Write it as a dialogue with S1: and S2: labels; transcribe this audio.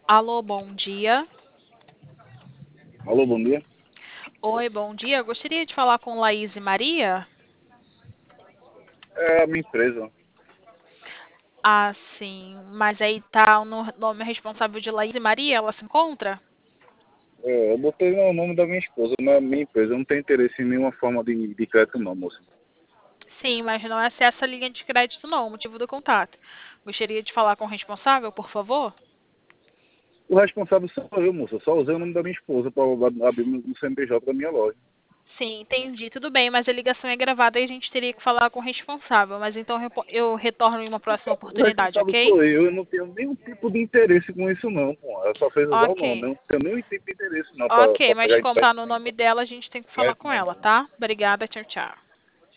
S1: Alô, bom dia.
S2: Alô, bom dia.
S1: Oi, bom dia. Gostaria de falar com Laís e Maria?
S2: É a minha empresa.
S1: Ah, sim. Mas aí tá o nome responsável de Laís e Maria? Ela se encontra?
S2: Eu botei no nome da minha esposa, na minha empresa. Eu não tenho interesse em nenhuma forma de crédito, não, moça.
S1: Sim, mas não é acessa a linha de crédito, não. O motivo do contato. Gostaria de falar com o responsável, por favor?
S2: O responsável sou eu, moça. Eu só usei o nome da minha esposa para abrir no CNPJ da minha loja.
S1: Sim, entendi. Tudo bem, mas a ligação é gravada e a gente teria que falar com o responsável. Mas então eu retorno em uma próxima
S2: O
S1: oportunidade,
S2: responsável
S1: ok?
S2: sou eu. Eu não tenho nenhum tipo de interesse com isso, não, pô. Ela só fez usar o
S1: Ok.
S2: nome. Eu não tenho nenhum tipo de interesse, não,
S1: Ok,
S2: para
S1: mas
S2: pegar
S1: como tá
S2: empréstimo
S1: no
S2: nem
S1: nome dela, a gente tem que falar
S2: crédito
S1: com
S2: nem
S1: ela,
S2: nada.
S1: tá? Obrigada, tchau, tchau.